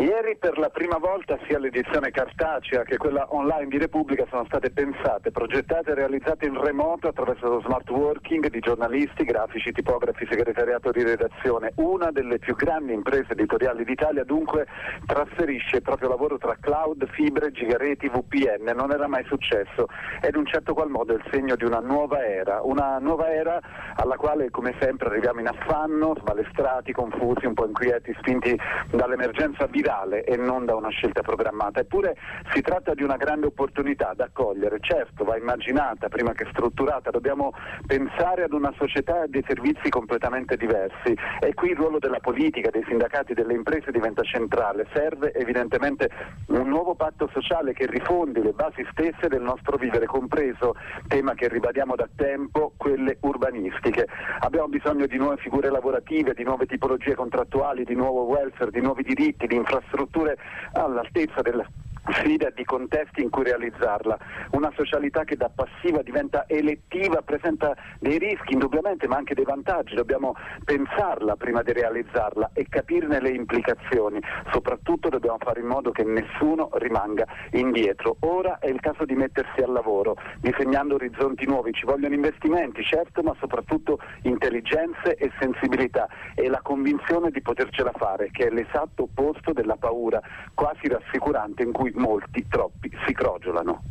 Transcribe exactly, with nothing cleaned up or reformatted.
Ieri per la prima volta sia l'edizione cartacea che quella online di Repubblica sono state pensate, progettate e realizzate in remoto attraverso lo smart working di giornalisti, grafici, tipografi, segretariato di redazione. Una delle più grandi imprese editoriali d'Italia dunque trasferisce il proprio lavoro tra cloud, fibre, gigareti, V P N. Non era mai successo ed in un certo qual modo è il segno di una nuova era, una nuova era alla quale come sempre arriviamo in affanno, sbalestrati, confusi, un po' inquieti, spinti dall'emergenza virale e non da una scelta programmata. Eppure si tratta di una grande opportunità da cogliere. Certo, va immaginata prima che strutturata, dobbiamo pensare ad una società e dei servizi completamente diversi e qui il ruolo della politica, dei sindacati, delle imprese diventa centrale. Serve evidentemente un nuovo patto sociale che rifondi le basi stesse del nostro vivere, compreso, tema che ribadiamo da tempo, quelle urbanistiche. Abbiamo bisogno di nuove figure lavorative, di nuove tipologie contrattuali, di nuovo welfare, di nuovi diritti, di infrastrutture infrastrutture all'altezza della sfida di contesti in cui realizzarla. Una socialità che da passiva diventa elettiva presenta dei rischi indubbiamente ma anche dei vantaggi. Dobbiamo pensarla prima di realizzarla e capirne le implicazioni. Soprattutto dobbiamo fare in modo che nessuno rimanga indietro. Ora è il caso di mettersi al lavoro disegnando orizzonti nuovi. Ci vogliono investimenti, certo, ma soprattutto intelligenze e sensibilità e la convinzione di potercela fare, che è l'esatto opposto della paura quasi rassicurante in cui molti, troppi, si crogiolano.